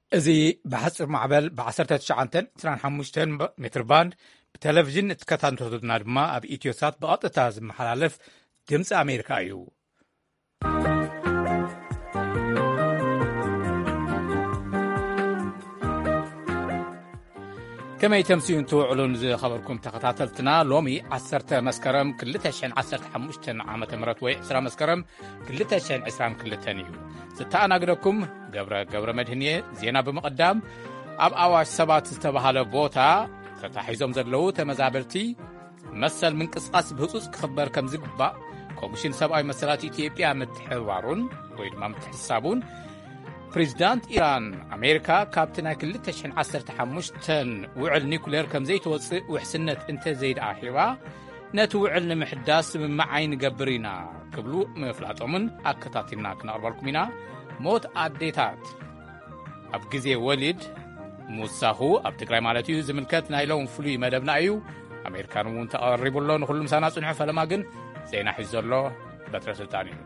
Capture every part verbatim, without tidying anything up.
እዚ ብሓጽር ማዕበል ብ19 25 ሜትር ባንድ ብቴሌቪዥን እትከታተሉና ድማ ኣብ ኢትዮሳት ብቐጥታ ዝመሓላለፍ ድምፂ ኣሜሪካ እዩ። ከመይ ተምሲዩን ትውዕሉን ዝኸበርኩም ተኸታተልትና ሎሚ ዓሰርተ መስከረም ክልተ ሸሕን ዓሰርተ ሓሙሽተ ዓመተ ምህረት ወይ ዕስራ መስከረም ክልተ ሸሕን ዕስራን ክልተን እዩ። ዝተኣናግደኩም ገብረ ገብረ መድህንየ ዜና ብምቕዳም ኣብ ኣዋሽ ሰባት ዝተባሃለ ቦታ ተታሒዞም ዘለዉ ተመዛበልቲ መሰል ምንቅስቃስ ብህፁፅ ክኽበር ከም ዝግባእ ኮሚሽን ሰብኣዊ መሰላት ኢትዮጵያ ምትሕባሩን ወይ ድማ ምትሕሳቡን ፕሬዚዳንት ኢራን ኣሜሪካ ካብቲ ናይ ክልተ ሸሕን ዓሰርተ ሓሙሽተ ውዕል ኒኩሌር ከም ዘይተወፅእ ውሕስነት እንተዘይድኣ ሂባ ነቲ ውዕል ንምሕዳስ ስምምዕ ኣይንገብር ኢና ክብሉ ምፍላጦምን ኣከታቲልና ክነቕርበልኩም ኢና። ሞት ኣዴታት ኣብ ግዜ ወሊድ ሙሳኹ ኣብ ትግራይ ማለት እዩ ዝምልከት ናይ ሎም ፍሉይ መደብና እዩ። ኣሜሪካን እውን ተቐሪቡሎ ንኹሉ ምሳና ጽንሖ ፈለማ ግን ዜና ሒዙ ዘሎ በትረ ስልጣን እዩ።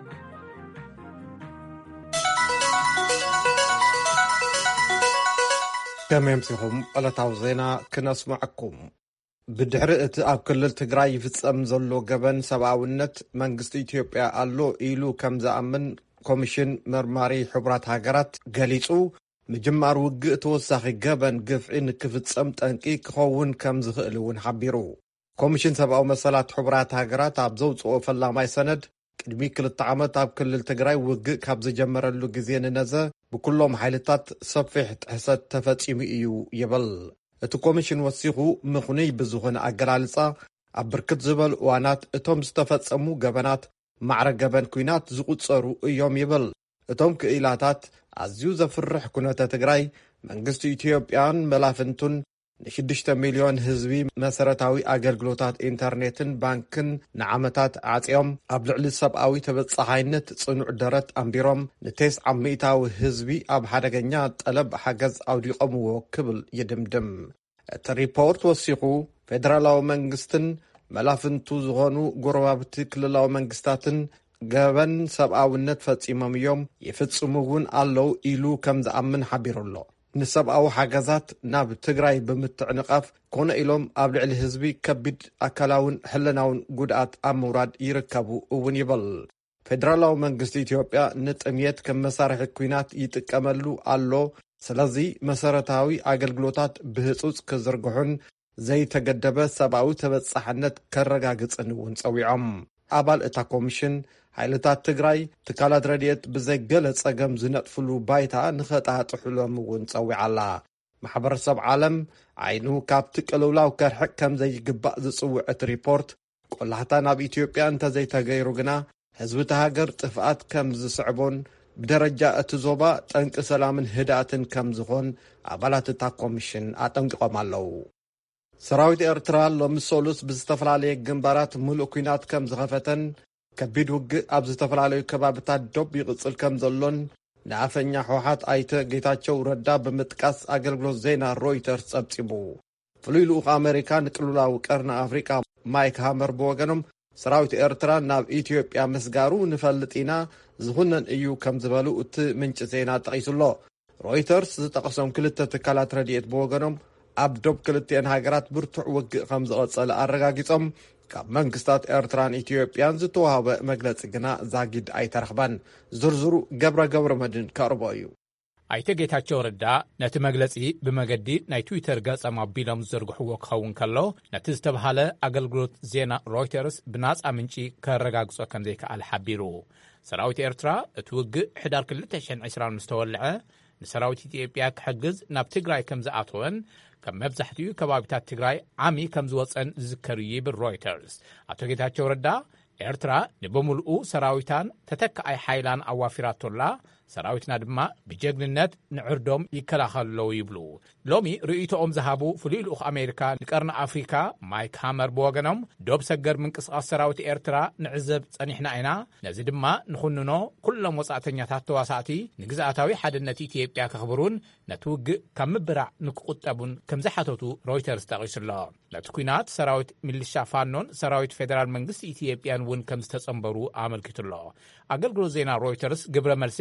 ከመይ ኣምሲኹም ዕለታዊ ዜና ክነስምዐኩም። ብድሕሪ እቲ ኣብ ክልል ትግራይ ይፍጸም ዘሎ ገበን ሰብኣውነት መንግስቲ ኢትዮጵያ ኣሎ ኢሉ ከም ዝኣምን ኮሚሽን መርማሪ ሕቡራት ሃገራት ገሊጹ ምጅማር ውግእ ተወሳኺ ገበን ግፍዒ ንክፍጸም ጠንቂ ክኸውን ከም ዝኽእል እውን ሓቢሩ። ኮሚሽን ሰብኣዊ መሰላት ሕቡራት ሃገራት ኣብ ዘውፅኦ ፈላማይ ሰነድ ቅድሚ ክልተ ዓመት ኣብ ክልል ትግራይ ውግእ ካብ ዝጀመረሉ ግዜ ንነዘ ብኩሎም ሓይልታት ሰፊሕ ጥሕሰት ተፈጺሙ እዩ ይብል። እቲ ኮሚሽን ወሲኹ ምኹንይ ብዝኾነ ኣገላልጻ ኣብ ብርክት ዝበሉ እዋናት እቶም ዝተፈጸሙ ገበናት ማዕረ ገበን ኩናት ዝቝጸሩ እዮም ይብል። እቶም ክኢላታት ኣዝዩ ዘፍርሕ ኩነተ ትግራይ መንግስቲ ኢትዮጵያን መላፍንቱን ንሽዱሽተ ሚልዮን ህዝቢ መሰረታዊ ኣገልግሎታት ኢንተርኔትን ባንክን ንዓመታት ዓጽዮም ኣብ ልዕሊ ሰብኣዊ ተበጻሓይነት ጽኑዕ ደረት ኣንቢሮም ንቴስዓ ሚእታዊ ህዝቢ ኣብ ሓደገኛ ጠለብ ሓገዝ ኣውዲቖምዎ ክብል ይድምድም። እቲ ሪፖርት ወሲኹ ፌደራላዊ መንግስትን መላፍንቱ ዝኾኑ ጎረባብቲ ክልላዊ መንግስታትን ገበን ሰብኣውነት ፈጺሞም እዮም ይፍጽሙ እውን ኣለዉ ኢሉ ከም ዝኣምን ሓቢሩ ኣሎ። ንሰብኣዊ ሓገዛት ናብ ትግራይ ብምትዕንቓፍ ኮነ ኢሎም ኣብ ልዕሊ ህዝቢ ከቢድ ኣካላውን ሕልናውን ጉድኣት ኣብ ምውራድ ይርከቡ እውን ይብል። ፌደራላዊ መንግስቲ ኢትዮጵያ ንጥምየት ከም መሳርሒ ኩናት ይጥቀመሉ ኣሎ። ስለዚ መሰረታዊ ኣገልግሎታት ብህፁፅ ክዝርግሑን ዘይተገደበ ሰብኣዊ ተበጻሕነት ከረጋግፅን እውን ጸዊዖም። ኣባል እታ ኮሚሽን ሓይልታት ትግራይ ትካላት ረድኤት ብዘይገለ ጸገም ዝነጥፍሉ ባይታ ንኸጣጥሕሎም እውን ጸዊዓላ። ማሕበረሰብ ዓለም ዓይኑ ካብቲ ቅልውላው ከርሕቕ ከም ዘይግባእ ዝጽውዕ እቲ ሪፖርት ቆላሕታ ናብ ኢትዮጵያ እንተዘይተገይሩ ግና ህዝቢ ተሃገር ጥፍኣት ከም ዝስዕቦን ብደረጃ እቲ ዞባ ጠንቂ ሰላምን ህድኣትን ከም ዝኾን ኣባላት እታ ኮሚሽን ኣጠንቂቖም ኣለዉ። ሰራዊት ኤርትራ ሎሚ ሰሉስ ብዝተፈላለየ ግንባራት ሙሉእ ኩናት ከም ዝኸፈተን ከቢድ ውግእ ኣብ ዝተፈላለዩ ከባቢታት ዶብ ይቕጽል ከም ዘሎን ንኣፈኛ ሕወሓት ኣይተ ጌታቸው ረዳ ብምጥቃስ ኣገልግሎት ዜና ሮይተርስ ጸብጺቡ። ፍሉይ ልኡኽ ኣሜሪካ ንቅልውላዊ ቀርኒ ኣፍሪቃ ማይክ ሃመር ብወገኖም ሰራዊት ኤርትራ ናብ ኢትዮጵያ ምስጋሩ ንፈልጥ ኢና ዝኹነን እዩ ከም ዝበሉ እቲ ምንጭ ዜና ጠቒሱሎ። ሮይተርስ ዝጠቐሶም ክልተ ትካላት ረድኤት ብወገኖም ኣብ ዶብ ክልቲአን ሃገራት ብርቱዕ ውግእ ከም ዝቐጸለ ኣረጋጊጾም ካብ መንግስታት ኤርትራን ኢትዮጵያን ዝተዋህበ መግለጺ ግና ዛጊድ ኣይተረኽበን። ዝርዝሩ ገብረ ገብረ መድን ከቕርቦ እዩ። ኣይተ ጌታቸው ረዳ ነቲ መግለጺ ብመገዲ ናይ ትዊተር ገጾም ኣቢሎም ዝዘርግሕዎ ክኸውን ከሎ ነቲ ዝተባሃለ ኣገልግሎት ዜና ሮይተርስ ብናጻ ምንጪ ከረጋግጾ ከም ዘይከኣል ሓቢሩ። ሰራዊት ኤርትራ እቲ ውግእ ሕዳር ክልተ ሸሕን ዕስራን ምስ ተወልዐ ንሰራዊት ኢትዮጵያ ክሕግዝ ናብ ትግራይ ከም ዝኣተወን ከም መብዛሕትኡ ከባቢታት ትግራይ ዓሚ ከም ዝወፀን ዝዝከር እዩ ይብል ሮይተርስ። ኣቶ ጌታቸው ረዳ ኤርትራ ንብምልኡ ሰራዊታን ተተካኣይ ሓይላን ኣዋፊራቶላ ሰራዊትና ድማ ብጀግንነት ንዕርዶም ይከላኸለዉ ይብሉ። ሎሚ ርእይቶኦም ዝሃቡ ፍሉይ ልኡኽ ኣሜሪካ ንቀርኒ ኣፍሪካ ማይክ ሃመር ብወገኖም ዶብ ሰገር ምንቅስቓስ ሰራዊት ኤርትራ ንዕዘብ ጸኒሕና ኢና፣ ነዚ ድማ ንኹንኖ ኩሎም ወጻእተኛታት ተዋሳእቲ ንግዝኣታዊ ሓድነት ኢትዮጵያ ከኽብሩን ነቲ ውግእ ካብ ምብራዕ ንክቁጠቡን ከም ዝሓተቱ ሮይተርስ ጠቒሱሎ። ነቲ ኩናት ሰራዊት ሚሊሻ ፋኖን ሰራዊት ፌደራል መንግስቲ ኢትዮጵያን እውን ከም ዝተጸንበሩ ኣመልኪቱሎ። ኣገልግሎት ዜና ሮይተርስ ግብረ መልስን ምስማዕ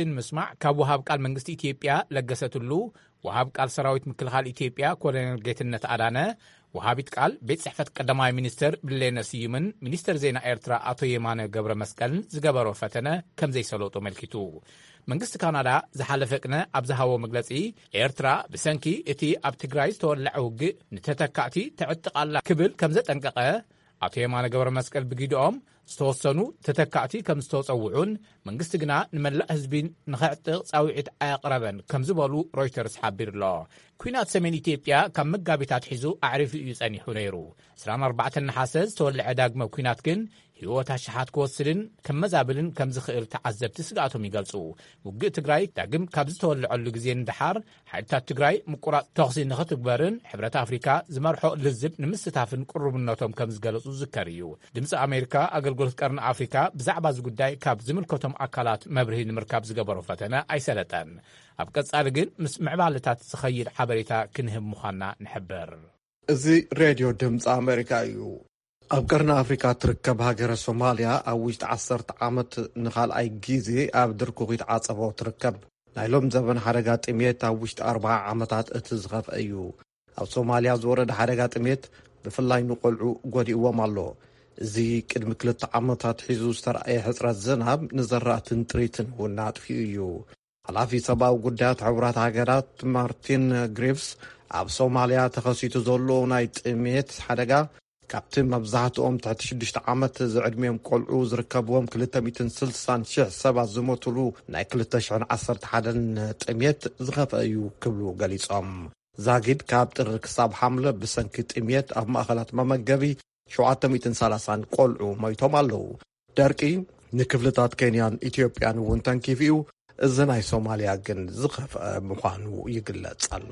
ብምስማዕ ካብ ወሃብ ቃል መንግስቲ ኢትዮጵያ ለገሰትሉ ወሃብ ቃል ሰራዊት ምክልኻል ኢትዮጵያ ኮሎኔል ጌትነት አዳነ ወሃቢት ቃል ቤት ጽሕፈት ቀዳማይ ሚኒስተር ብሌነ ስዩምን ሚኒስተር ዜና ኤርትራ አቶ የማነ ገብረ መስቀልን ዝገበሮ ፈተነ ከም ዘይሰለጡ መልኪቱ መንግስቲ ካናዳ ዝሓለፈ ቅነ ኣብ ዝሃቦ መግለጺ ኤርትራ ብሰንኪ እቲ ኣብ ትግራይ ዝተወልዐ ውግእ ንተተካእቲ ተዕጥቃላ ክብል ከም ዘጠንቀቐ አቶ የማነ ገብረ መስቀል ብጊድኦም ዝተወሰኑ ተተካእቲ ከም ዝተወፀውዑን መንግስቲ ግና ንመላእ ህዝቢ ንኽዕጥቕ ጻውዒት ኣያቕረበን ከም ዝበሉ ሮይተርስ ሓቢር ኣሎ። ኩናት ሰሜን ኢትዮጵያ ካብ መጋቢታት ሒዙ ኣዕሪፉ እዩ ጸኒሑ ነይሩ። عشرين أربعة ነሓሰ ዝተወልዐ ዳግመ ኩናት ግን ህይወት ኣሽሓት ክወስድን ከም መዛብልን ከም ዝኽእል ተዓዘብቲ ስጋኣቶም ይገልጹ። ውግእ ትግራይ ዳግም ካብ ዝተወልዐሉ ግዜ ንድሓር ሓይልታት ትግራይ ምቁራጽ ተኽሲ ንኽትግበርን ሕብረት ኣፍሪካ ዝመርሖ ልዝብ ንምስታፍን ቁርብነቶም ከም ዝገለጹ ዝከር እዩ። ድምፂ ኣሜሪካ ኣገልግሎት ቀርኒ ኣፍሪካ ብዛዕባ እዚ ጉዳይ ካብ ዝምልከቶም ኣካላት መብርሂ ንምርካብ ዝገበሮ ፈተነ ኣይሰለጠን። ኣብ ቀጻሊ ግን ምስ ምዕባለታት ዝኸይድ ሓበሬታ ክንህብ ምዃንና ንሕበር። እዚ ሬድዮ ድምፂ ኣሜሪካ እዩ። ኣብ ቀርኒ ኣፍሪካ ትርከብ ሃገረ ሶማልያ ኣብ ውሽጢ ዓሰርተ ዓመት ንኻልኣይ ግዜ ኣብ ድርኩኺት ዓጸቦ ትርከብ። ናይ ሎም ዘበን ሓደጋ ጥሜት ኣብ ውሽጢ ኣርባዓ ዓመታት እቲ ዝኸፍአ እዩ። ኣብ ሶማልያ ዝወረደ ሓደጋ ጥሜት ብፍላይ ንቆልዑ ጎዲእዎም ኣሎ። እዚ ቅድሚ ክልተ ዓመታት ሒዙ ዝተረኣየ ሕፅረት ዝናብ ንዘራእትን ጥሪትን እውን ኣጥፊኡ እዩ። ሓላፊ ሰብኣዊ ጉዳያት ሕቡራት ሃገራት ማርቲን ግሪቭስ ኣብ ሶማልያ ተኸሲቱ ዘሎ ናይ ጥሜት ሓደጋ ካብቲ መብዛሕትኦም ትሕቲ ሽዱሽተ ዓመት ዝዕድሜዮም ቆልዑ ዝርከብዎም ክልተ ሚእትን ስልሳን ሽሕ ሰባት ዝሞትሉ ናይ ክልተ ሽሕን ዓሰርተ ሓደን ጥሜት ዝኸፍአ እዩ ክብሉ ገሊጾም። ዛጊድ ካብ ጥሪ ክሳብ ሓምለ ብሰንኪ ጥሜት ኣብ ማእኸላት መመገቢ ሸውዓተ ሚእትን ሰላሳን ቆልዑ ሞይቶም ኣለዉ። ደርቂ ንክፍልታት ኬንያን ኢትዮጵያን እውን ተንኪፍ እዩ። እዚ ናይ ሶማልያ ግን ዝኸፍአ ምዃኑ ይግለጽ ኣሎ።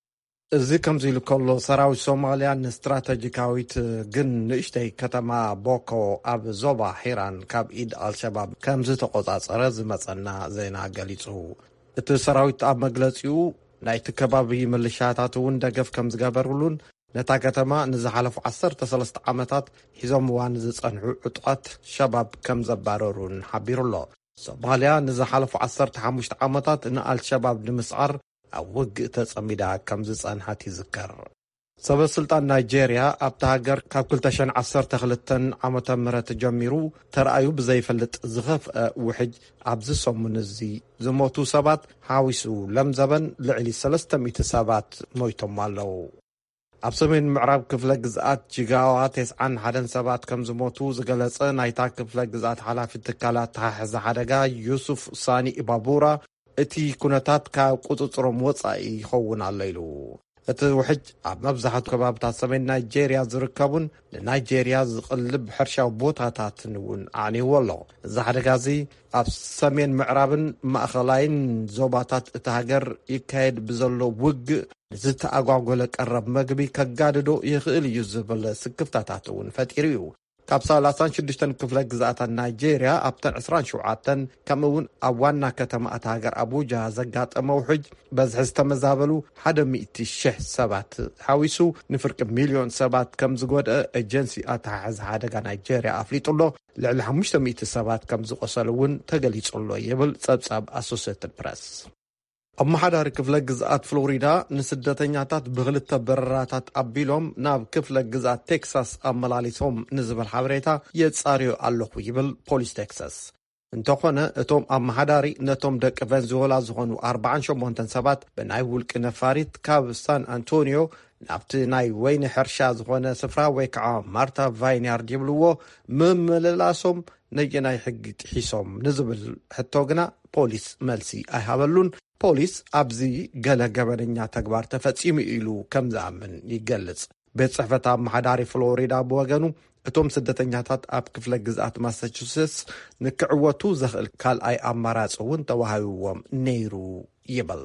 እዚ ከምዚ ኢሉ ከሎ ሰራዊት ሶማልያ ንስትራቴጂካዊት ግን ንእሽተይ ከተማ ቦኮ ኣብ ዞባ ሒራን ካብ ኢድ አልሸባብ ከም ዝተቆጻጸረ ዝመጸና ዜና ገሊጹ። እቲ ሰራዊት ኣብ መግለጺኡ ናይቲ ከባቢ ምልሻታት እውን ደገፍ ከም ዝገበሩሉን ነታ ከተማ ንዝሓለፉ ዓሰርተ ሰለስተ ዓመታት ሒዞም ዋን ዝጸንሑ ዕጡቓት ሸባብ ከም ዘባረሩን ሓቢሩ ኣሎ። ሶማልያ ንዝሓለፉ ዓሰርተ ሓሙሽተ ዓመታት ንአልሸባብ ንምስዓር ኣብ ውግእ ተጸሚዳ ከም ዝጸንሐት ይዝከር። ሰበስልጣን ናይጄርያ ኣብቲ ሃገር ካብ ክልተ ሽሕን ዓሰርተ ክልተን ዓመተ ምህረት ጀሚሩ ተረኣዩ ብዘይፈልጥ ዝኸፍአ ውሕጅ ኣብዚ ሰሙን እዚ ዝሞቱ ሰባት ሓዊሱ ለምዘበን ልዕሊ ሰለስተ ሚእቲ ሰባት ሞይቶም ኣለዉ። ኣብ ሰሜን ምዕራብ ክፍለ ግዝኣት ጂጋዋ ተስዓን ሓደን ሰባት ከም ዝሞቱ ዝገለጸ ናይታ ክፍለ ግዝኣት ሓላፊ ትካላት ተሓሕዛ ሓደጋ ዩሱፍ ሳኒ ኢባቡራ እቲ ኩነታት ካብ ቁፅፅሮም ወጻኢ ይኸውን ኣሎ ኢሉ። እቲ ውሕጅ ኣብ መብዛሕትኡ ከባብታት ሰሜን ናይጄርያ ዝርከቡን ንናይጄርያ ዝቕልብ ሕርሻዊ ቦታታትን እውን ኣዕኒዎ ኣሎ። እዚ ሓደጋ እዚ ኣብ ሰሜን ምዕራብን ማእኸላይን ዞባታት እቲ ሃገር ይካየድ ብዘሎ ውግእ ንዝተኣጓጎለ ቀረብ መግቢ ከጋድዶ ይኽእል እዩ ዝብል ስክፍታታት እውን ፈጢሩ እዩ። ካብ ሰላሳን ሽዱሽተን ክፍለ ግዝኣታት ናይጄርያ ኣብተን ዕስራን ሸውዓተን ከምኡውን ኣብ ዋና ከተማ እታ ሃገር ኣቡጃ ዘጋጠመ ውሕጅ በዝሒ ዝተመዛበሉ ሓደ ሚእቲ ሽሕ ሰባት ሓዊሱ ንፍርቂ ሚልዮን ሰባት ከም ዝጎድአ ኤጀንሲ ኣተሓሕዛ ሓደጋ ናይጄርያ ኣፍሊጡሎ ልዕሊ ሓሙሽተ ሚእቲ ሰባት ከም ዝቆሰሉ እውን ተገሊጹሎ ይብል ጸብጻብ ኣሶሲየትድ ፕረስ። ኣብ መሓዳሪ ክፍለ ግዝኣት ፍሎሪዳ ንስደተኛታት ብክልተ በረራታት ኣቢሎም ናብ ክፍለ ግዝኣት ቴክሳስ ኣመላሊሶም ንዝብል ሓበሬታ የጻርዩ ኣለኹ ይብል ፖሊስ ቴክሳስ። እንተኾነ እቶም ኣብ መሓዳሪ ነቶም ደቂ ቬንዙዌላ ዝኾኑ ኣርባዓን ሸሞንተን ሰባት ብናይ ውልቂ ነፋሪት ካብ ሳን አንቶኒዮ ናብቲ ናይ ወይኒ ሕርሻ ዝኾነ ስፍራ ወይ ከዓ ማርታ ቫይንያርድ ይብልዎ ምምልላሶም ነየናይ ሕጊ ጥሒሶም ንዝብል ሕቶ ግና ፖሊስ መልሲ ኣይሃበሉን። ፖሊስ ኣብዚ ገለ ገበነኛ ተግባር ተፈጺሙ ኢሉ ከም ዝኣምን ይገልጽ። ቤት ጽሕፈት ኣብ መሓዳሪ ፍሎሪዳ ብወገኑ እቶም ስደተኛታት ኣብ ክፍለ ግዝኣት ማሳቹሴትስ ንክዕወቱ ዘኽእል ካልኣይ ኣማራፂ እውን ተዋሂብዎም ነይሩ ይብል።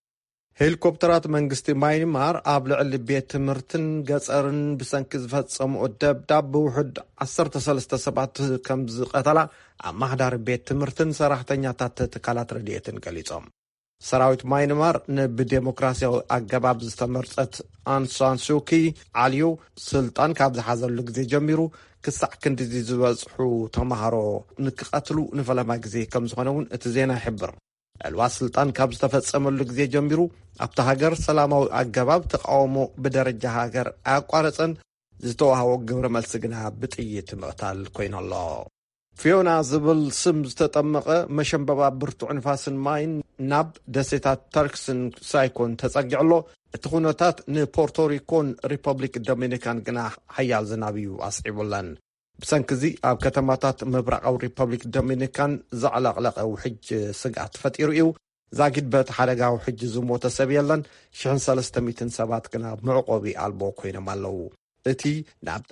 ሄሊኮፕተራት መንግስቲ ማይንማር ኣብ ልዕሊ ቤት ትምህርትን ገጸርን ብሰንኪ ዝፈጸምኦ ደብዳብ ብውሕድ ዓሰርተ ሰለስተ ሰባት ከም ዝቐተላ ኣብ ማሕዳሪ ቤት ትምህርትን ሰራሕተኛታት ትካላት ረድኤትን ገሊጾም። ሰራዊት ማይንማር ንብዴሞክራሲያዊ ኣገባብ ዝተመርጸት አንሳን ሱኪ ዓልዩ ስልጣን ካብ ዝሓዘሉ ግዜ ጀሚሩ ክሳዕ ክንዲ ዝበጽሑ ተማሃሮ ንክቐትሉ ንፈለማ ግዜ ከም ዝኾነ እውን እቲ ዜና ይሕብር። ዕልዋት ስልጣን ካብ ዝተፈጸመሉ ግዜ ጀሚሩ ኣብታ ሃገር ሰላማዊ ኣገባብ ተቃውሞ ብደረጃ ሃገር ኣቋረጸን ዝተዋሃቦ ግብረ መልሲ ግና ብጥይት ምቕታል ኮይኑ ኣሎ። ፊዮና ዝብል ስም ዝተጠመቐ መሸንበባ ብርቱዕ ንፋስን ማይን ናብ ደሴታት ተርክስን ሳይኮን ተጸጊዕሎ እቲ ኩነታት ንፖርቶሪኮን ሪፐብሊክ ዶሚኒካን ግና ሓያል ዝናብ እዩ ኣስዒቡለን። ብሰንኪ ኣብ ከተማታት ምብራቃዊ ሪፐብሊክ ዶሚኒካን ዘዕለቕለቐ ውሕጅ ስጋት ፈጢሩ እዩ። ዛጊድ በቲ ሓደጋ ውሕጅ ዝሞተ ሰብ የለን። one thousand three hundred ሰባት ግና መዕቆቢ ኣልቦ ኮይኖም ኣለዉ። እቲ ናብ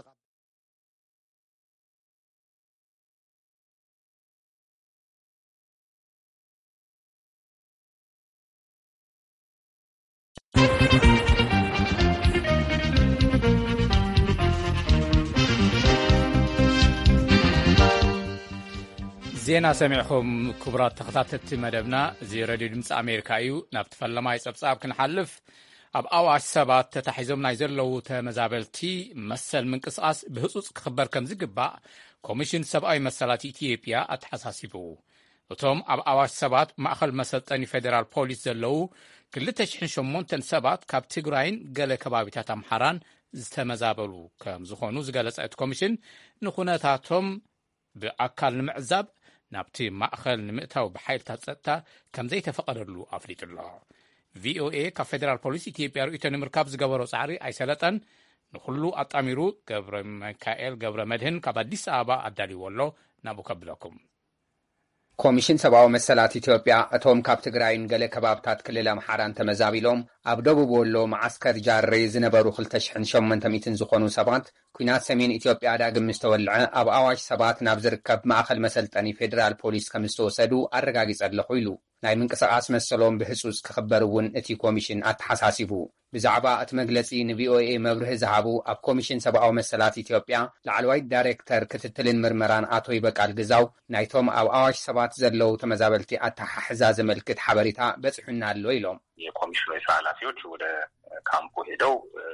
ዜና ሰሚዕኹም ክቡራት ተኸታተልቲ መደብና እዚ ሬድዮ ድምፂ ኣሜሪካ እዩ። ናብቲ ፈለማይ ጸብጻብ ክንሓልፍ ኣብ ኣዋሽ ሰባት ተታሒዞም ናይ ዘለዉ ተመዛበልቲ መሰል ምንቅስቓስ ብህፁፅ ክኽበር ከም ዝግባእ ኮሚሽን ሰብኣዊ መሰላት ኢትዮጵያ ኣተሓሳሲቡ። እቶም ኣብ ኣዋሽ ሰባት ማእኸል መሰልጠኒ ፌደራል ፖሊስ ዘለዉ ክልተ ሽሕን ሸሞንተን ሰባት ካብ ትግራይን ገለ ከባቢታት ኣምሓራን ዝተመዛበሉ ከም ዝኾኑ ዝገለጸ እቲ ኮሚሽን ንኹነታቶም ብኣካል ንምዕዛብ ናብቲ ማእኸል ንምእታው ብሓይልታት ፀጥታ ከም ዘይተፈቐደሉ ኣፍሊጡ ኣሎ። ቪኦኤ ካብ ፌደራል ፖሊስ ኢትዮጵያ ርእይቶ ንምርካብ ዝገበሮ ጻዕሪ ኣይሰለጠን። ንኹሉ ኣጣሚሩ ገብረ ሚካኤል ገብረ መድህን ካብ ኣዲስ ኣበባ ኣዳልይዎ ኣሎ። ናብኡ ከብለኩም። ኮሚሽን ሰብኣዊ መሰላት ኢትዮጵያ እቶም ካብ ትግራይን ገለ ከባብታት ክልል ኣምሓራን ተመዛቢሎም ኣብ ደቡብ ወሎ ማዓስከር ጃሬ ዝነበሩ ክልተ ሽሕን ሸሞንተ ሚእትን ዝኾኑ ሰባት ኩናት ሰሜን ኢትዮጵያ ዳግም ምስ ተወልዐ ኣብ ኣዋሽ ሰባት ናብ ዝርከብ ማእኸል መሰልጠኒ ፌደራል ፖሊስ ከም ዝተወሰዱ ኣረጋጊጸ ኣለኹ ኢሉ ናይ ምንቅስቓስ መሰሎም ብህፁፅ ክኽበር እውን እቲ ኮሚሽን ኣተሓሳሲቡ። ብዛዕባ እቲ መግለጺ ንቪኦኤ መብርሂ ዝሃቡ ኣብ ኮሚሽን ሰብኣዊ መሰላት ኢትዮጵያ ላዕለዋይ ዳይሬክተር ክትትልን ምርመራን አቶ ይበቃል ግዛው ናይቶም ኣብ ኣዋሽ ሰባት ዘለው ተመዛበልቲ አተሓሕዛ ዘመልክት ሓበሬታ በጽሑና ኣሎ ኢሎም የኮሚሽኑ የስራ ኃላፊዎች ወደ ካምፑ ሄደው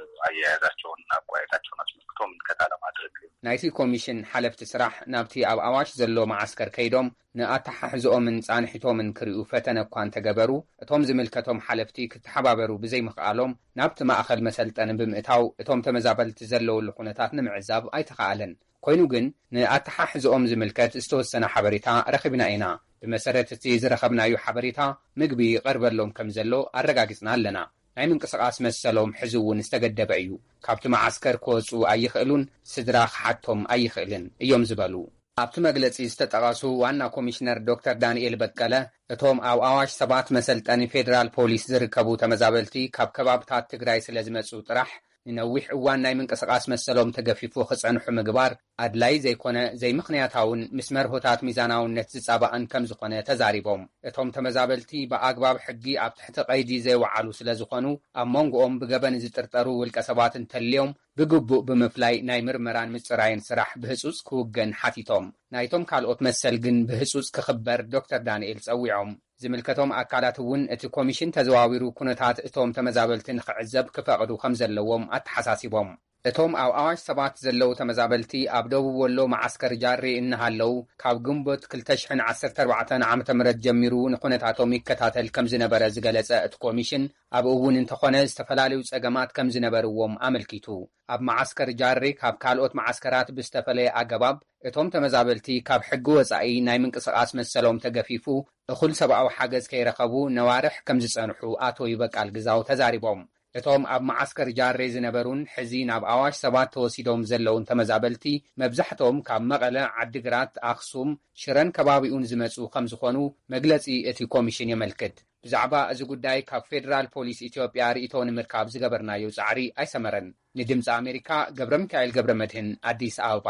አያያዛቸውን አቋያታቸውን አስመልክቶ ምልከታ ለማድረግ ናይቲ ኮሚሽን ሓለፍቲ ስራሕ ናብቲ ኣብ ኣዋሽ ዘሎ ማዓስከር ከይዶም ንኣተሓሕዝኦምን ጻንሒቶምን ክሪኡ ፈተነ እኳ እንተገበሩ እቶም ዝምልከቶም ሓለፍቲ ክትሓባበሩ ብዘይምኽኣሎም ናብቲ ማእኸል መሰልጠኒ ብምእታው እቶም ተመዛበልቲ ዘለውሉ ኩነታት ንምዕዛብ ኣይተኸኣለን። ኮይኑ ግን ንኣተሓሕዝኦም ዝምልከት ዝተወሰነ ሓበሬታ ረኺብና ኢና። ብመሰረት እቲ ዝረኸብናዩ ሓበሬታ ምግቢ ይቐርበሎም ከም ዘሎ ኣረጋጊጽና ኣለና። ናይ ምንቅስቓስ መሰሎም ሕዚ እውን ዝተገደበ እዩ። ካብቲ ማዓስከር ክወፁ ኣይኽእሉን፣ ስድራ ክሓቶም ኣይኽእልን እዮም ዝበሉ። ኣብቲ መግለጺ ዝተጠቐሱ ዋና ኮሚሽነር ዶክተር ዳንኤል በቀለ እቶም ኣብ ኣዋሽ ሰባት መሰልጠኒ ፌደራል ፖሊስ ዝርከቡ ተመዛበልቲ ካብ ከባብታት ትግራይ ስለ ዝመፁ ጥራሕ ንነዊሕ እዋን ናይ ምንቅስቓስ መሰሎም ተገፊፉ ክጸንሑ ምግባር ኣድላይ ዘይኮነ ዘይምኽንያታውን ምስ መርሆታት ሚዛናውነት ዝጻባእን ከም ዝኾነ ተዛሪቦም እቶም ተመዛበልቲ ብኣግባብ ሕጊ ኣብ ትሕቲ ቀይዲ ዘይወዓሉ ስለ ዝኾኑ ኣብ መንጎኦም ብገበን ዝጥርጠሩ ውልቀ ሰባት እንተልዮም ብግቡእ ብምፍላይ ናይ ምርመራን ምጽራይን ስራሕ ብህፁፅ ክውገን ሓቲቶም ናይቶም ካልኦት መሰል ግን ብህፁፅ ክኽበር ዶክተር ዳንኤል ጸዊዖም ዝምልከቶም ኣካላት እውን እቲ ኮሚሽን ተዘዋዊሩ ኩነታት እቶም ተመዛበልቲ ንኽዕዘብ ክፈቕዱ ከም ዘለዎም ኣተሓሳሲቦም እቶም ኣብ ኣዋሽ ሰባት ዘለው ተመዛበልቲ ኣብ ደቡብ ወሎ ማዓስከር ጃሬ እናሃለው ካብ ግንቦት ክልተ ሽሕን ዓሰርተ ኣርባዕተ ዓመተ ምህረት ጀሚሩ ንኩነታቶም ይከታተል ከም ዝነበረ ዝገለጸ እቲ ኮሚሽን ኣብ እውን እንተኾነ ዝተፈላለዩ ጸገማት ከም ዝነበርዎም ኣመልኪቱ ኣብ ማዓስከር ጃሬ ካብ ካልኦት ማዓስከራት ብዝተፈለየ ኣገባብ እቶም ተመዛበልቲ ካብ ሕጊ ወጻኢ ናይ ምንቅስቓስ መሰሎም ተገፊፉ እኹል ሰብኣዊ ሓገዝ ከይረኸቡ ነዋርሕ ከም ዝጸንሑ ኣቶ ይበቃል ግዛው ተዛሪቦም እቶም ኣብ ማዓስከር ጃሬ ዝነበሩን ሕዚ ናብ ኣዋሽ ሰባት ተወሲዶም ዘለውን ተመዛበልቲ መብዛሕቶም ካብ መቐለ፣ ዓዲግራት፣ ኣኽሱም፣ ሽረን ከባቢኡን ዝመፁ ከም ዝኾኑ መግለጺ እቲ ኮሚሽን የመልክት። ብዛዕባ እዚ ጉዳይ ካብ ፌደራል ፖሊስ ኢትዮጵያ ርእይቶ ንምርካብ ዝገበርናዮ ጻዕሪ ኣይሰመረን። ንድምፂ ኣሜሪካ ገብረ ሚካኤል ገብረ መድህን ኣዲስ ኣበባ።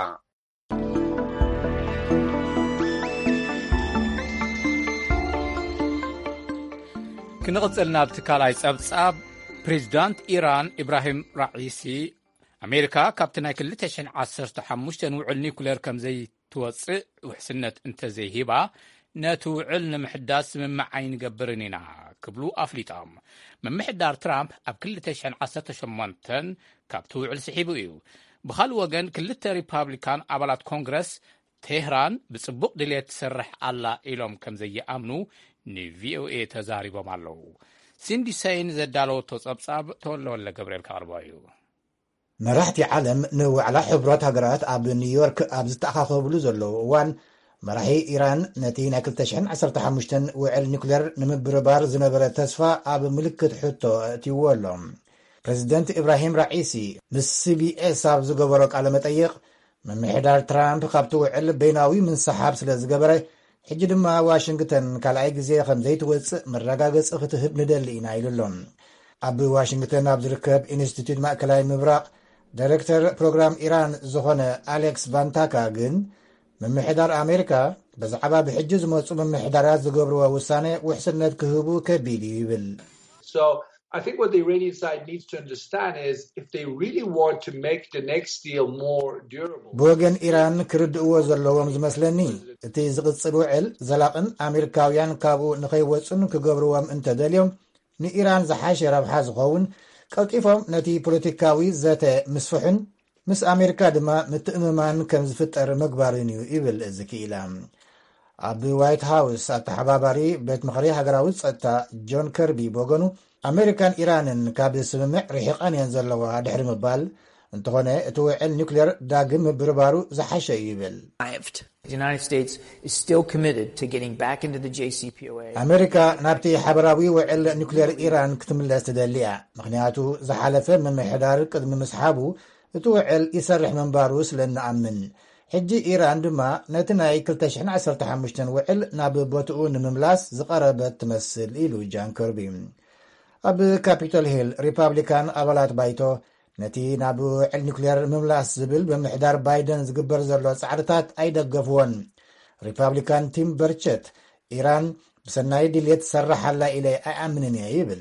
ክንቕጽል ናብቲ ካልኣይ ጸብጻብ ፕሬዚዳንት ኢራን ኢብራሂም ራዒሲ ኣሜሪካ ካብቲ ናይ ክልተ ሽሕን ዓሰርተ ሓሙሽተ ውዕል ኒኩሌር ከም ዘይትወፅእ ውሕስነት እንተዘይሂባ ነቲ ውዕል ንምሕዳስ ስምምዕ ኣይንገብርን ኢና ክብሉ ኣፍሊጦም። ምምሕዳር ትራምፕ ኣብ ክልተ ሽሕን ዓሰርተ ሸሞንተ ካብቲ ውዕል ስሒቡ እዩ። ብኻልእ ወገን ክልተ ሪፓብሊካን ኣባላት ኮንግረስ ቴህራን ብጽቡቕ ድሌት ትሰርሕ ኣላ ኢሎም ከም ዘይኣምኑ ንቪኦኤ ተዛሪቦም ኣለዉ ሲንዲ ሰይን ዘዳለወቶ ጸብጻብ ተወለወለ ገብርኤል ካርባዩ መራሕቲ ዓለም ንውዕላ ሕቡራት ሃገራት ኣብ ኒውዮርክ ኣብ ዝተኣኻኸብሉ ዘለዉ እዋን መራሒ ኢራን ነቲ ናይ ክልተ ሽሕን ዓሰርተ ሓሙሽተ ውዕል ኒውክሌር ንምብርባር ዝነበረ ተስፋ ኣብ ምልክት ሕቶ እትይዎ ኣሎ ፕሬዚደንት ኢብራሂም ራኢሲ ምስ ሲቢኤስ ኣብ ዝገበሮ ቃለ መጠይቕ ምምሕዳር ትራምፕ ካብቲ ውዕል በይናዊ ምንሰሓብ ስለ ዝገበረ ሕጂ ድማ ዋሽንግተን ካልኣይ ግዜ ከም ዘይትወፅእ መረጋገፂ ክትህብ ንደሊ ኢና ኢሉሎም ኣብ ዋሽንግተን ኣብ ዝርከብ ኢንስቲትዩት ማእከላዊ ምብራቕ ዳይሬክተር ፕሮግራም ኢራን ዝኾነ ኣሌክስ ቫንታካ ግን ምምሕዳር ኣሜሪካ ብዛዕባ ብሕጂ ዝመፁ ምምሕዳራት ዝገብርዎ ውሳነ ውሕስነት ክህቡ ከቢድ ይብል So I think what the Iranian side needs to understand is if they really want to make the next deal more durable. ብወገን ኢራን ክርድእዎ ዘለዎም ዝመስለኒ እቲ ዝቕፅል ውዕል ዘላቕን ኣሜሪካውያን ካብኡ ንኸይወፁን ክገብርዎም እንተደልዮም ንኢራን ዝሓሸ ረብሓ ዝኸውን ቀልጢፎም ነቲ ፖለቲካዊ ዘተ ምስፍሑን ምስ ኣሜሪካ ድማ ምትእምማን ከም ዝፍጠር ምግባርን እዩ ይብል እዚ ክኢላ ኣብ ዋይት ሃውስ ኣተሓባባሪ ቤት ምኽሪ ሃገራዊ ፀጥታ ጆን ከርቢ ብወገኑ ኣሜሪካን ኢራንን ካብ ስምምዕ ርሒቐን እየን ዘለዋ ድሕሪ ምባል እንተኾነ እቲ ውዕል ኒውክሌር ዳግም ምብርባሩ ዝሓሸ እዩ ይብል ኣሜሪካ ናብቲ ሓበራዊ ውዕል ኒውክሌር ኢራን ክትምለስ ትደሊ እያ ምክንያቱ ዝሓለፈ ምምሕዳር ቅድሚ ምስሓቡ እቲ ውዕል ይሰርሕ ምንባሩ ስለ ንኣምን ሕጂ ኢራን ድማ ነቲ ናይ ክልተ ሽሕን ዓሰርተ ሓሙሽተ ውዕል ናብ ቦትኡ ንምምላስ ዝቐረበት ትመስል ኢሉ ጃን ከርቢ ኣብ ካፒቶል ሂል ሪፐብሊካን ኣባላት ባይቶ ነቲ ናብ ውዕል ኒውክሌር ምምላስ ዝብል ብምሕዳር ባይደን ዝግበር ዘሎ ጻዕርታት ኣይደገፍዎን ሪፐብሊካን ቲም በርቸት ኢራን ብሰናይ ድልየት ትሰርሓላ ኢለ ኣይኣምንን እየ ይብል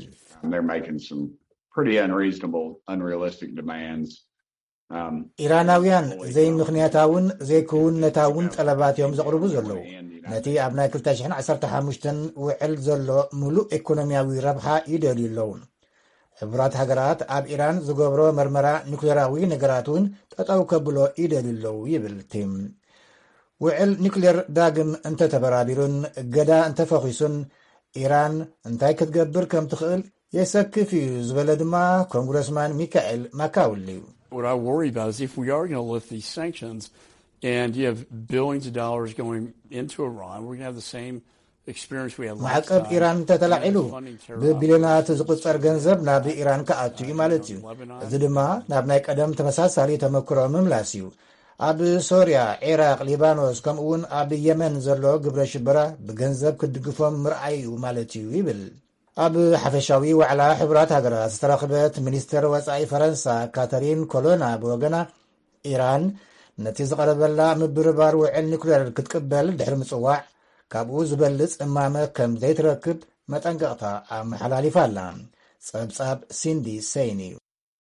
ኢራናውያን ዘይ ምኽንያታውን ዘይክውነታውን ጠለባት እዮም ዘቕርቡ ዘለዉ ነቲ ኣብ ናይ ክልተ ሽሕን ዓሰርተ ሓሙሽተ ውዕል ዘሎ ሙሉእ ኢኮኖምያዊ ረብሓ ይደልዩ ኣለዉ ሕቡራት ሃገራት ኣብ ኢራን ዝገብሮ መርመራ ኒውክሌራዊ ነገራት እውን ጠጠው ከብሎ ይደልዩ ኣለዉ ይብል ቲም ውዕል ኒውክሌር ዳግም እንተተበራቢሩን እገዳ እንተፈኺሱን ኢራን እንታይ ክትገብር ከም ትኽእል የሰክፍ እዩ ዝበለ ድማ ኮንግረስማን ሚካኤል ማካውል እዩ What I worry about is if we are going to lift these sanctions and you have billions of dollars going into Iran, we're going to have the same experience we had last ማዕቀብ time. ኢራን ተተላዒሉ ብቢልዮናት ዝቁፀር ገንዘብ ናብ ኢራን ከኣቱ እዩ ማለት እዩ እዚ ድማ ናብ ናይ ቀደም ተመሳሳሊ ተመክሮ ምምላስ እዩ ኣብ ሶርያ ኢራቅ ሊባኖስ ከምኡውን ኣብ የመን ዘሎ ግብረ ሽበራ ብገንዘብ ክድግፎም ምርኣይ እዩ ማለት እዩ ይብል ኣብ ሓፈሻዊ ዋዕላ ሕቡራት ሃገራት ዝተረኽበት ሚኒስትር ወፃኢ ፈረንሳ ካተሪን ኮሎና ብወገና ኢራን ነቲ ዝቐረበላ ምብርባር ውዕል ኒውክሌር ክትቅበል ድሕሪ ምጽዋዕ ካብኡ ዝበልጽ እማመ ከም ዘይትረክብ መጠንቀቕታ ኣመሓላሊፋ ኣላ ጸብጻብ ሲንዲ ሰይን እዩ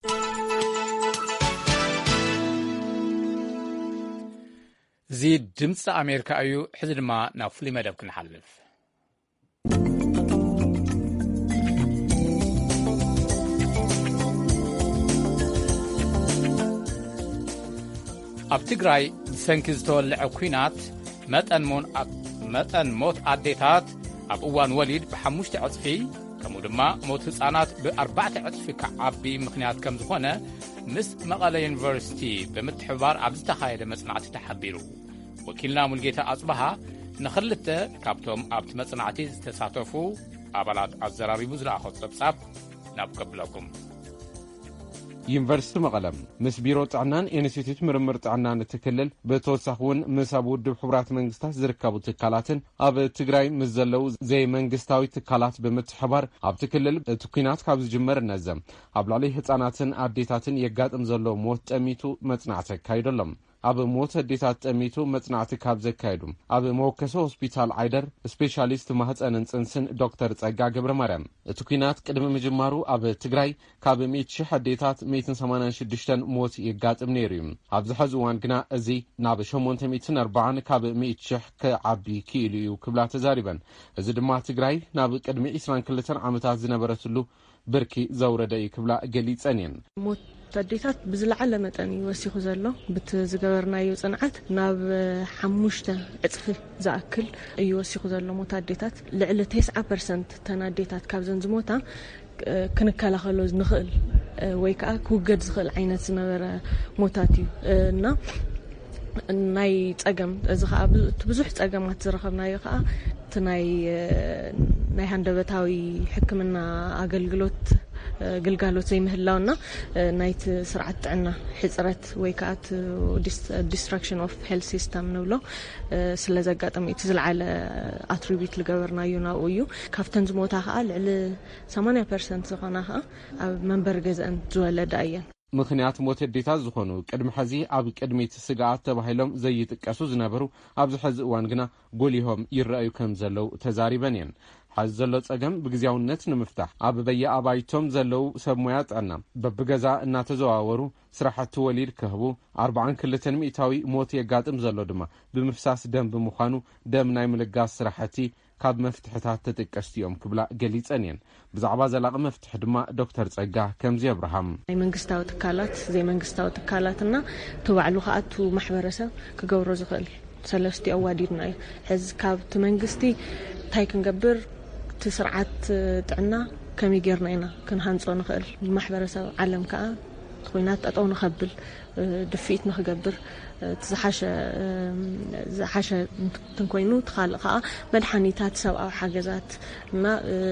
እዚ ድምፂ ኣሜሪካ እዩ ሕዚ ድማ ናብ ፍሉይ መደብ ክንሓልፍ ኣብ ትግራይ ብሰንኪ ዝተወልዐ ኩናት መጠን ሞት ኣዴታት ኣብ እዋን ወሊድ ብሓሙሽተ ዕፅፊ ከምኡ ድማ ሞት ህፃናት ብኣርባዕተ ዕፅፊ ክዓቢ ምክንያት ከም ዝኾነ ምስ መቐለ ዩኒቨርሲቲ ብምትሕብባር ኣብ ዝተኻየደ መጽናዕቲ ተሓቢሩ ወኪልና ሙልጌታ ኣጽበሃ ንኽልተ ካብቶም ኣብቲ መጽናዕቲ ዝተሳተፉ ኣባላት ኣዘራሪቡ ዝለኣኾ ጸብጻብ ናብ ከብለኩም ዩኒቨርሲቲ መቐለም ምስ ቢሮ ጥዕናን ኢንስቲትዩት ምርምር ጥዕናን እትክልል ብተወሳኺ እውን ምስ ኣብ ውድብ ሕቡራት መንግስታት ዝርከቡ ትካላትን ኣብ ትግራይ ምስ ዘለው ዘይ መንግስታዊ ትካላት ብምትሕባር ኣብቲ ክልል እቲ ኩናት ካብ ዝጅመር ነዘም ኣብ ላዕሊ ህፃናትን ኣዴታትን የጋጥም ዘሎ ሞት ጠሚቱ መጽናዕቲ ኣካይደሎም ኣብ ሞት ኣዴታት ጠሚቱ መጽናዕቲ ካብ ዘካይዱ ኣብ መወከሰ ሆስፒታል ዓይደር ስፔሻሊስት ማህፀንን ጽንስን ዶክተር ጸጋ ገብረ ማርያም እቲ ኩናት ቅድሚ ምጅማሩ ኣብ ትግራይ ካብ ሚእቲ ሽሕ ኣዴታት ሚእትን ሰማንያን ሽዱሽተን ሞት ይጋጥም ነይሩ እዩ ኣብዚ ሕዚ እዋን ግና እዚ ናብ ሸሞንተ ሚእትን ኣርባዓን ካብ ሚእቲ ሽሕ ክዓቢ ክኢሉ እዩ ክብላ ተዛሪበን እዚ ድማ ትግራይ ናብ ቅድሚ ዒስራን ክልተ ዓመታት ዝነበረትሉ ብርኪ ዘውረደ ይክብላ ገሊጸን እየን ሞት ኣዴታት ብዝለዓለ መጠን ይወሲኹ ዘሎ ብቲ ዝገበርናዮ ጽንዓት ናብ ሓሙሽተ ዕጽፊ ዝኣክል ይወሲኹ ዘሎ ሞት ኣዴታት ልዕሊ ተስዓ ፐርሰንት ተናዴታት ካብ ዘን ዝሞታ ክንከላኸሎ ንኽእል ወይ ከዓ ክውገድ ዝኽእል ዓይነት ዝነበረ ሞታት እዩ እና ናይ ጸገም እዚ ከዓ ብዙሕ ጸገማት ዝረኸብናዮ ከዓ እቲ ናይ ናይ ሃንደበታዊ ሕክምና ኣገልግሎት ግልጋሎት ዘይምህላውና ናይቲ ስርዓት ጥዕና ሕጽረት ወይ ከዓ ዲስትራክሽን ኦፍ ሄልት ሲስተም ንብሎ ስለ ዘጋጠመ እቲ ዝለዓለ ኣትሪቢዩት ዝገበርናዮ ናብኡ እዩ ካብተን ዝሞታ ከዓ ልዕሊ ሰማንያ ፐርሰንት ዝኾና ከዓ ኣብ መንበሪ ገዝአን ዝወለዳ እየን ምክንያት ሞት ኣዴታት ዝኾኑ ቅድሚ ሕዚ ኣብ ቅድሚት ስጋኣት ተባሂሎም ዘይጥቀሱ ዝነበሩ ኣብዚ ሕዚ እዋን ግና ጎሊሆም ይረኣዩ ከም ዘለው ተዛሪበን እየን ሓዚ ዘሎ ጸገም ብግዚያውነት ንምፍታሕ ኣብ በየኣባይቶም ዘለው ሰብ ሞያ ጥዕና በብገዛ እናተዘዋወሩ ስራሕቲ ወሊድ ክህቡ ኣርባዓን ክልተን ሚእታዊ ሞት የጋጥም ዘሎ ድማ ብምፍሳስ ደም ብምዃኑ ደም ናይ ምልጋስ ስራሕቲ ካብ መፍትሕታት ተጠቀስቲ እዮም ክብላ ገሊጸን እየን ብዛዕባ ዘላቂ መፍትሕ ድማ ዶክተር ጸጋ ከምዚ አብርሃም ናይ መንግስታዊ ትካላት ዘይ መንግስታዊ ትካላትና ተባዕሉ ከኣቱ ማሕበረሰብ ክገብሮ ዝኽእል ሰለስቲ ኣዋዲድና እዩ ሕዚ ካብቲ መንግስቲ እንታይ ክንገብር እቲ ስርዓት ጥዕና ከመይ ጌርና ኢና ክንሃንጾ ንኽእል ማሕበረሰብ ዓለም ከዓ ኮይናት ጠጠው ንኸብል ድፊት ንኽገብር ዝሓሸ ዝሓሸ ትንኮይኑ ትኻልእ ከዓ መድሓኒታት ሰብኣዊ ሓገዛት እና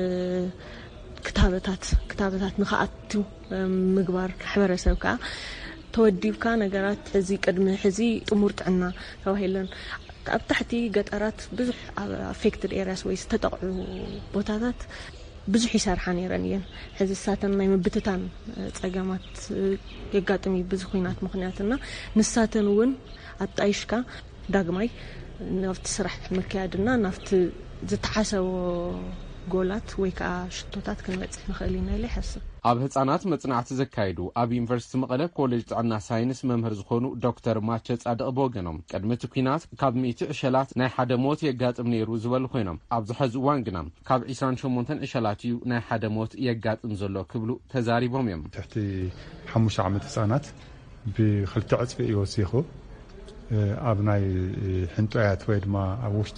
ክታበታት ክታበታት ንኸኣቱ ምግባር ማሕበረሰብ ከዓ ተወዲብካ ነገራት ሕዚ ቅድሚ ሕዚ ጥሙር ጥዕና ተባሂለን ኣብ ታሕቲ ገጠራት ብዙሕ ኣፌክትድ ኤሪያስ ወይ ዝተጠቕዑ ቦታታት ብዙሕ ይሰርሓ ነይረን እየን ሕዚ ሳተን ናይ ምብትታን ጸገማት የጋጥም ብዙሕ ኩናት ምኽንያትና ንሳተን እውን ኣጣይሽካ ዳግማይ ናብቲ ስራሕ ምክያድና ናብቲ ዝተሓሰቦ ጎላት ወይ ከዓ ሽቶታት ክንበጽሕ ንኽእል ኢና ኢለ ይሓስብ ኣብ ህጻናት መጽናዕቲ ዘካይዱ ኣብ ዩኒቨርሲቲ መቐለ ኮሌጅ ጥዕና ሳይንስ መምህር ዝኾኑ ዶክተር ማቸ ጻድቕ ቦገኖም ቅድሚ እቲ ኩናት ካብ ሚእቲ ዕሸላት ናይ ሓደ ሞት የጋጥም ነይሩ ዝበሉ ኮይኖም ኣብዚ ሕዚ እዋን ግና ካብ ዒስራን ሸሞንተ ዕሸላት እዩ ናይ ሓደ ሞት የጋጥም ዘሎ ክብሉ ተዛሪቦም እዮም ትሕቲ ሓሙሽተ ዓመት ህጻናት ብክልተ ዕጽፊ ይወሲኹ ኣብ ናይ ሕንጦያት ወይ ድማ ኣብ ውሽጢ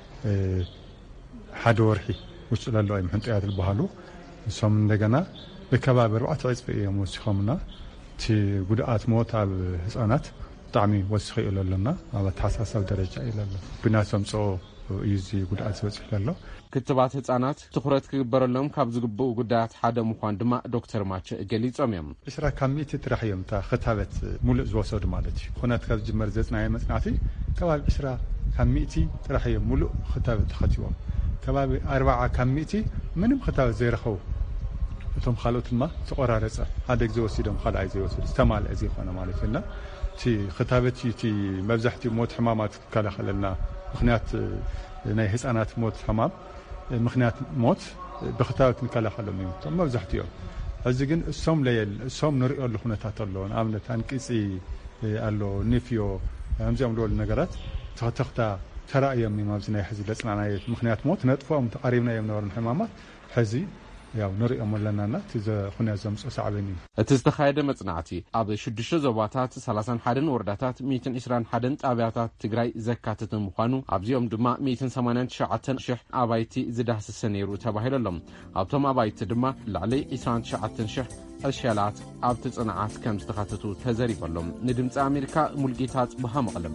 ሓደ ወርሒ ውሽጢ ዘሎ እዮም ሕንጦያት ዝበሃሉ እሶም እንደገና በከባቢ ኣርባዕተ ዕጽፊ እዮም ወሲኾምና እቲ ጉድኣት ሞት ኣብ ህጻናት ብጣዕሚ ወሲኹ እዩ ኣለና ኣብ ተሓሳሳቢ ደረጃ እዩ ኣሎ ብናሶምፆ እዩ እዚ ጉድኣት ዝበፅሕ ዘሎ ክትባት ህጻናት ትኩረት ክግበረሎም ካብ ዝግብኡ ጉዳያት ሓደ ምዃን ድማ ዶክተር ማቸ ገሊጾም እዮም ዕስራ ካብ ሚእቲ ጥራሕ እዮም እታ ክታበት ሙሉእ ዝወሰዱ ማለት እዩ ኩናት ካብ ዝጅመር ዘጽናየ መጽናዕቲ ከባቢ ዕስራ ካብ ሚእቲ ጥራሕ እዮም ሙሉእ ክታበት ተኸቲቦም ከባቢ ኣርባዓ ካብ ሚእቲ ምንም ክታበት ዘይረኸቡ እቶም ካልኦት ድማ ተቆራረጸ ሓደ ግዜ ወሲዶም ካልኣይ ዘይወስዱ ዝተማልአ ዘይኮነ ማለት እዩና እቲ ክታበት እቲ መብዛሕትኡ ሞት ሕማማት ክከላኸለልና ምክንያት ናይ ህጻናት ሞት ሕማም ምክንያት ሞት ብክታበት ንከላኸሎም እዮም እቶም መብዛሕትኦም እዚ ግን እሶም ለየል እሶም ንሪኦሉ ኩነታት ኣሎ ንኣብነት አንቂፂ ኣሎ ኒፍዮ ከምዚኦም ዝበሉ ነገራት ተኽተኽታ ተራእዮም እዮም ኣብዚ ናይ ሕዚ ለጽናናየ ምክንያት ሞት ነጥፎም ተቐሪብናዮም ነበሩን ሕማማት ሕዚ ያው ንሪኦም ኣለናና እቲ ኩነት ዘምፅኦ ሳዕበን እዩ እቲ ዝተኻየደ መጽናዕቲ ኣብ ሽዱሽተ ዞባታት ሰላሳን ሓደን ወረዳታት ሚእትን ዒስራን ሓደን ጣብያታት ትግራይ ዘካተተ ምዃኑ ኣብዚኦም ድማ ሚእትን ሰማንያን ትሽዓተን ሽሕ ኣባይቲ ዝዳህስሰ ነይሩ ተባሂሎሎም ኣብቶም ኣባይቲ ድማ ላዕሊ ዒስራን ትሽዓተን ሽሕ ዕሸላት ኣብቲ ጽንዓት ከም ዝተኻተቱ ተዘሪፈሎም ንድምፂ ኣሜሪካ ሙልጌታ ጽቡሃ መቐለም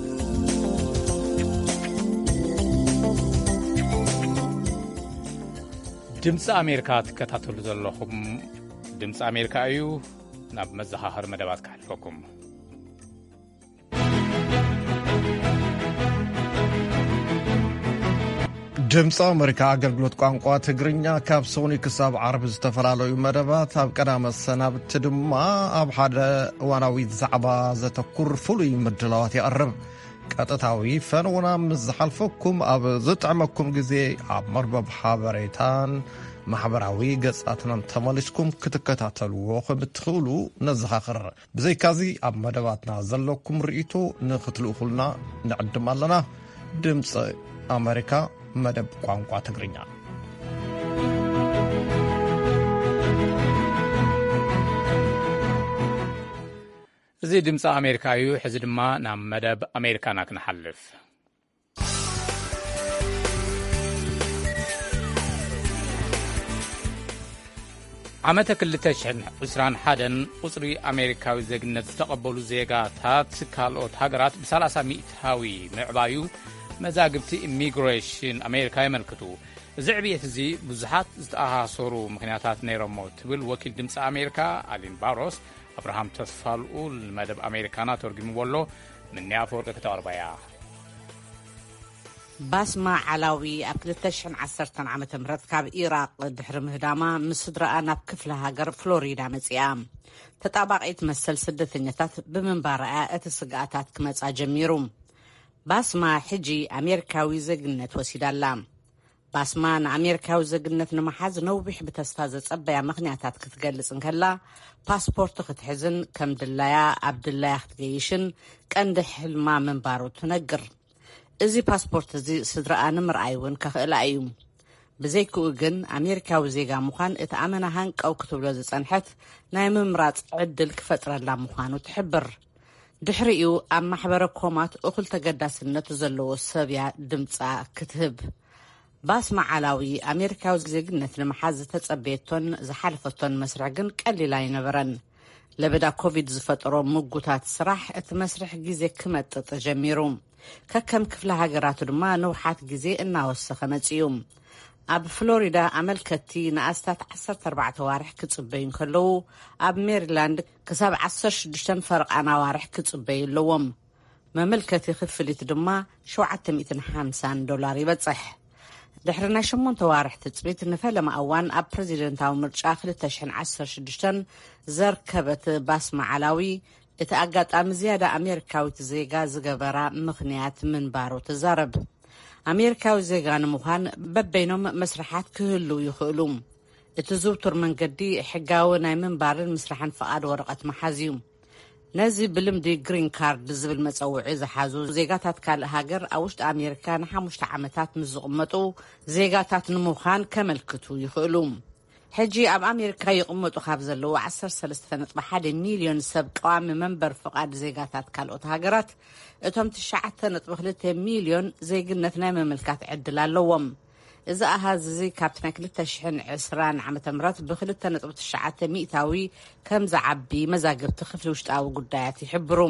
ድምፂ ኣሜሪካ ትከታተሉ ዘለኹም ድምፂ ኣሜሪካ እዩ ናብ መዘኻኸሪ መደባት ክሓልፈኩም ድምፂ ኣሜሪካ ኣገልግሎት ቋንቋ ትግርኛ ካብ ሶኒ ክሳብ ዓርቢ ዝተፈላለዩ መደባት ኣብ ቀዳመ ሰናብቲ ድማ ኣብ ሓደ እዋናዊ ዛዕባ ዘተኩር ፍሉይ ምድላዋት ይቐርብ ቀጥታዊ ፈንውና ምስ ዝሓልፈኩም ኣብ ዝጥዕመኩም ግዜ ኣብ መርበብ ሓበሬታን ማሕበራዊ ገጻትናን ተመሊስኩም ክትከታተልዎ ከም እትኽእሉ ነዘኻኽር ብዘይካዚ ኣብ መደባትና ዘለኩም ርእይቶ ንኽትልእኹልና ንዕድም ኣለና ድምፂ ኣሜሪካ መደብ ቋንቋ ትግርኛ እዚ ድምፂ ኣሜሪካ እዩ። ሕዚ ድማ ናብ መደብ ኣሜሪካና ክንሓልፍ። ዓመተ ክልተ ሽሕን ዒስራን ሓደን ቁፅሪ ኣሜሪካዊ ዜግነት ዝተቐበሉ ዜጋታት ካልኦት ሃገራት ብሰላሳ ሚእታዊ ምዕባዩ መዛግብቲ ኢሚግሬሽን ኣሜሪካ የመልክቱ። እዚ ዕብየት እዚ ብዙሓት ዝተኣሳሰሩ ምክንያታት ነይሮሞ ትብል ወኪል ድምፂ ኣሜሪካ ኣሊን ባሮስ ኣብርሃም ተስፋልኡ መደብ ኣሜሪካና ተርጊምዎ ኣሎ። ምንያ ፈወርቂ ከተቀርበያ ባስማ ዓላዊ ኣብ ክልተ ሽሕን ዓሰርተን ዓመተ ምህረት ካብ ኢራቅ ድሕሪ ምህዳማ ምስ ስድራኣ ናብ ክፍለ ሃገር ፍሎሪዳ መፂኣ ተጣባቂት መሰል ስደተኛታት ብምንባርኣ እቲ ስጋኣታት ክመፃ ጀሚሩ። ባስማ ሕጂ ኣሜሪካዊ ዜግነት ወሲዳላ። ባስማ ንኣሜሪካዊ ዜግነት ንምሓዝ ነዊሕ ብተስፋ ዘጸበያ ምክንያታት ክትገልጽ እንከላ ፓስፖርት ክትሕዝን ከም ድላያ ኣብ ድላያ ክትገይሽን ቀንዲ ሕልማ ምንባሩ ትነግር። እዚ ፓስፖርት እዚ ስድራኣ ንምርኣይ እውን ከኽእላ እዩ። ብዘይክኡ ግን ኣሜሪካዊ ዜጋ ምዃን እቲ ኣመና ሃንቀው ክትብሎ ዝጸንሐት ናይ ምምራፅ ዕድል ክፈጥረላ ምዃኑ ትሕብር። ድሕሪኡ ኣብ ማሕበረ ኮማት እኹል ተገዳስነት ዘለዎ ሰብያ ድምፃ ክትህብ። ባስማ ዓላዊ ኣሜሪካዊ ዜግነት ንምሓዝ ተጸበየቶን ዝሓለፈቶን መስርሕ ግን ቀሊል ኣይነበረን። ለበዳ ኮቪድ ዝፈጠሮ ምጉታት ስራሕ እቲ መስርሕ ግዜ ክመጥጥ ጀሚሩ። ከከም ክፍለ ሃገራቱ ድማ ንውሓት ግዜ እናወሰኸ መፅዩ። ኣብ ፍሎሪዳ ኣመልከቲ ንኣስታት ዓሰርተ ኣርባዕተ ዋርሕ ክጽበዩ ከለዉ ኣብ ሜሪላንድ ክሳብ ዓሰርተ ሽዱሽተ ፈርቓና ዋርሕ ክጽበዩ ኣለዎም። መመልከቲ ክፍሊት ድማ ሸውዓተ ሚእቲ ሓምሳ ዶላር ይበጽሕ። ድሕሪ ናይ ሸሞንተ ዋርሕ ትጽቢት ንፈለማ እዋን ኣብ ፕረዚደንታዊ ምርጫ ክልተ ሽሕን ዓሰርተ ሽዱሽተ ዘርከበት ባስማ ዓላዊ እቲ ኣጋጣሚ ዝያዳ ኣሜሪካዊት ዜጋ ዝገበራ ምኽንያት ምንባሩ ትዛረብ። ኣሜሪካዊ ዜጋ ንምዃን በበይኖም መስራሓት ክህሉ ይኽእሉ። እቲ ዝውቱር መንገዲ ሕጋዊ ናይ ምንባርን ምስራሕን ፍቓድ ወረቐት መሓዝ እዩ። ነዚ ብልምዲ ግሪን ካርድ ዝብል መፀውዒ ዝሓዙ ዜጋታት ካልእ ሃገር ኣብ ውሽጢ ኣሜሪካ ንሓሙሽተ ዓመታት ምስ ዝቕመጡ ዜጋታት ንምዃን ከመልክቱ ይኽእሉ። ሕጂ ኣብ ኣሜሪካ ይቕመጡ ካብ ዘለዉ ዓሰርተ ሰለስተ ነጥቢ ሓደ ሚልዮን ሰብ ቀዋሚ መንበር ፍቓድ ዜጋታት ካልኦት ሃገራት እቶም ትሽዓተ ነጥቢ ክልተ ሚልዮን ዜግነት ናይ መመልካት ዕድል ኣለዎም። እዚ ኣሃዝ እዚ ካብቲ ናይ ክልተ ሽሕን ዒስራን ዓመተ ምህረት ብክልተ ነጥቢ ትሽዓተ ሚእታዊ ከም ዝዓቢ መዛግብቲ ክፍሊ ውሽጣዊ ጉዳያት ይሕብሩ።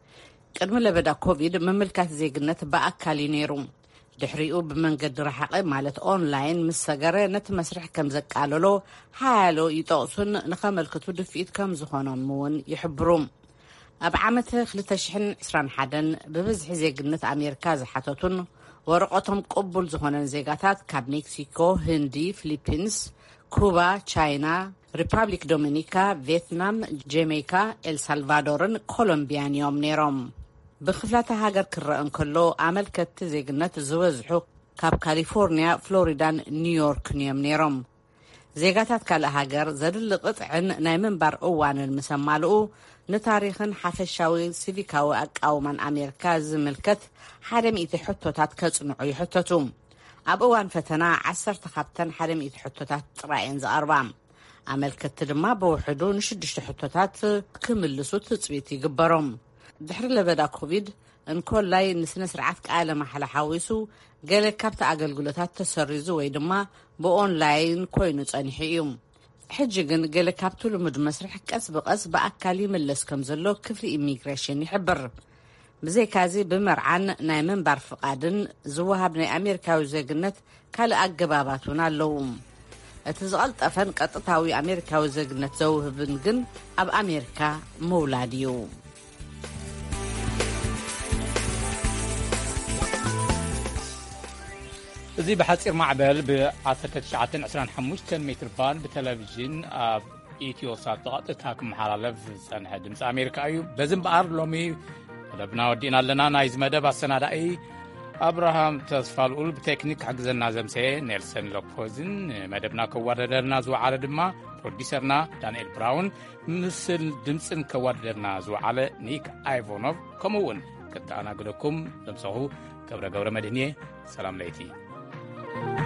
ቅድሚ ለበዳ ኮቪድ መመልካት ዜግነት ብኣካል ነይሩ። ድሕሪኡ ብመንገዲ ረሓቐ ማለት ኦንላይን ምስ ሰገረ ነቲ መስርሕ ከም ዘቃለሎ ሓያሎ ይጠቕሱን ንኸመልክቱ ድፊኢት ከም ዝኾኖም እውን ይሕብሩ። ኣብ ዓመት ክልተ ሽሕን ዒስራን ሓደን ብብዝሒ ዜግነት ኣሜሪካ ዝሓተቱን ወረቐቶም ቅቡል ዝኾነን ዜጋታት ካብ ሜክሲኮ፣ ህንዲ፣ ፊሊፒንስ፣ ኩባ፣ ቻይና፣ ሪፐብሊክ ዶሚኒካ፣ ቪየትናም፣ ጀሜይካ፣ ኤልሳልቫዶርን ኮሎምቢያን እዮም ነይሮም። ብክፍላተ ሃገር ክረአ እንከሎ ኣመልከቲ ዜግነት ዝበዝሑ ካብ ካሊፎርኒያ፣ ፍሎሪዳን ኒውዮርክን እዮም ነይሮም። ዜጋታት ካልእ ሃገር ዘድሊ ቅጥዕን ናይ ምንባር እዋንን ምስ ኣማልኡ ንታሪኽን ሓፈሻዊ ሲቪካዊ ኣቃውማን ኣሜሪካ ዝምልከት ሓደ ሚእቲ ሕቶታት ከጽንዑ ይሕተቱ። ኣብ እዋን ፈተና ዓሰርተ ካብተን ሓደ ሚእቲ ሕቶታት ጥራየን ዝቐርባ። ኣመልከቲ ድማ ብውሕዱ ንሽዱሽተ ሕቶታት ክምልሱ ትጽቢት ይግበሮም። ድሕሪ ለበዳ ኮቪድ እንኮላይ ንስነ ስርዓት ቃለ ማሕላ ሓዊሱ ገለ ካብቲ ኣገልግሎታት ተሰሪዙ ወይ ድማ ብኦንላይን ኮይኑ ጸኒሑ እዩ። ሕጂ ግን ገለ ካብቲ ልሙድ መስርሕ ቀስ ብቐስ ብኣካል ይምለስ ከም ዘሎ ክፍሊ ኢሚግሬሽን ይሕብር። ብዘይካዚ ብመርዓን ናይ መንባር ፍቓድን ዝወሃብ ናይ ኣሜሪካዊ ዜግነት ካልእ ኣገባባት እውን ኣለዉ። እቲ ዝቐልጠፈን ቀጥታዊ ኣሜሪካዊ ዜግነት ዘውህብን ግን ኣብ ኣሜሪካ ምውላድ እዩ። እዚ ብሓፂር ማዕበል ብ19 ዒስራን ሓሙሽተ ሜትር ባንድ ብቴሌቪዥን ኣብ ኢትዮሳት ተቐጥታ ክመሓላለፍ ዝጸንሐ ድምፂ ኣሜሪካ እዩ። በዚ እምበኣር ሎሚ መደብና ወዲእና ኣለና። ናይዚ መደብ ኣሰናዳኢ ኣብርሃም ተስፋልኡል፣ ብቴክኒክ ሓግዘና ዘምሰየ ኔልሰን ሎፖዝን፣ መደብና ከዋደደርና ዝወዓለ ድማ ፕሮዲሰርና ዳንኤል ብራውን፣ ምስል ድምፅን ከዋደደርና ዝወዓለ ኒክ ኣይቮኖቭ፣ ከምኡውን ከተኣናግደኩም ዘምሰኹ ገብረ ገብረ መድህንየ። ሰላም ለይቲ።